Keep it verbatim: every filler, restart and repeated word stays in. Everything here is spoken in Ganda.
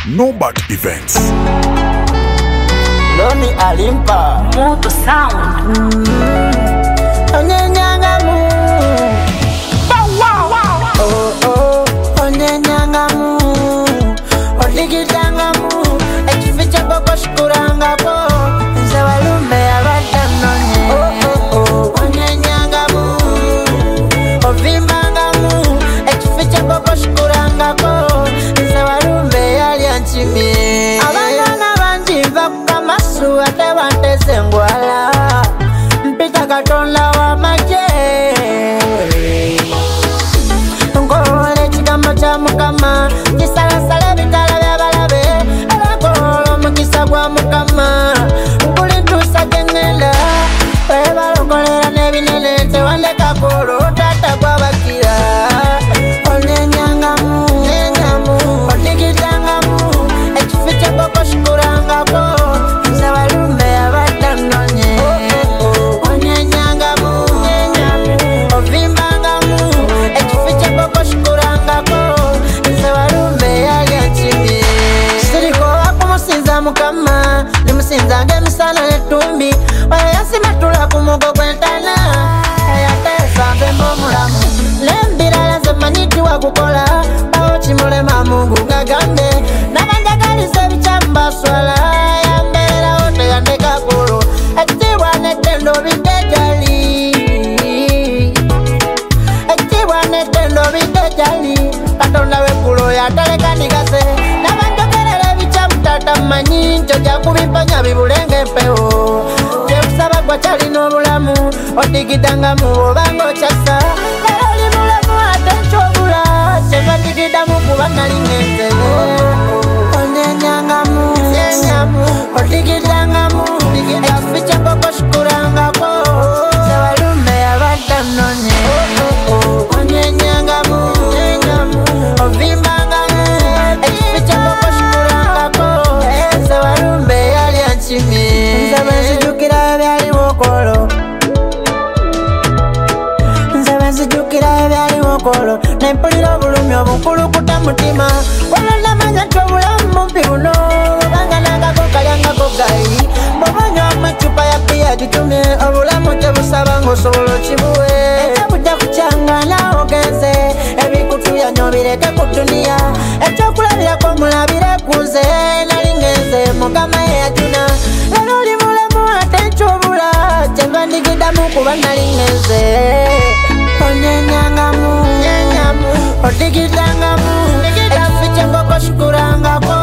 Nobat Events. Loni Alimpa Moto Sound. Onyenyangamu Oh oh Onyenyangamu Odigitangamu Ekificha boko shukurangako Nze walume abatanonye Oh oh oh Onyenyangamu Ovimbangamu Ekificha boko shukurangako Nze walume yali anchimi Abangana banjimva kukamasu ate banteze ngwala Mpita katonda wa maje Ngole chigamba cha mukama Chisalasala bitala bya balabe Alakolo mukisa gwa mukama Nkulintusa genela Weba lokolera nebinene Tewandeka kolo tata kwa bakira Onyenyangamu Odigitangamu Ekificha boko shukurangako Nze walume abatanonye Onyenyangamu Ovimbangamu Ekificha boko shukurangako Nze walume yali anchimi Siriko wakumusinza mukama Nimusinza ngemisana netumbi Waya yasimatula kumugo gwentana Eyatesa nze mbomulamu Lembira laze maniti wakukola Bawo chimulema mungu gagambe Nabanjagalize bichamba swala Yambera ote yandeka kulu Ekitibwa netendo bidejali Ekitibwa netendo bidejali Katonda wekulo yataleka nigase Nabanjogerere bichamutata manyi Njoja kubipanya bibulenge mpeo Jekusaba kwa chali n'obulamu Odigitangamu obango chasa Lero li mulamu ate nchobula Cheva digidamu kuba nalingenze Onyenyangamu Odigitangamu Ekificha boko shukurangako Nze walume abatanonye Onyenyangamu Ovimbangamu Ekificha boko shukurangako Nze walume yali anchimi Nze benzijukira ebyali wokolo Nze benzijukira ebyali wokolo Nempulira obulumi obukulukuta mutima Wala namanya nti obulamu mumpi buno Banganangako kalyangako gayi Bobanywa amacupa ya bia gitumye Obulamu tebusaba ng'osobola okibuwe Ekyabuja kukyangana ogenze Ebikutuyanyo bireke ku duniya Ekyokulabirako mulabire kunze Nali ngenze mukama ye yajuna Lero oli mulamu ate nkyobula Kyeva ndigidamu kuba nali ngenze Onyenyangamu Odigitangamu Ekificha boko shukurangako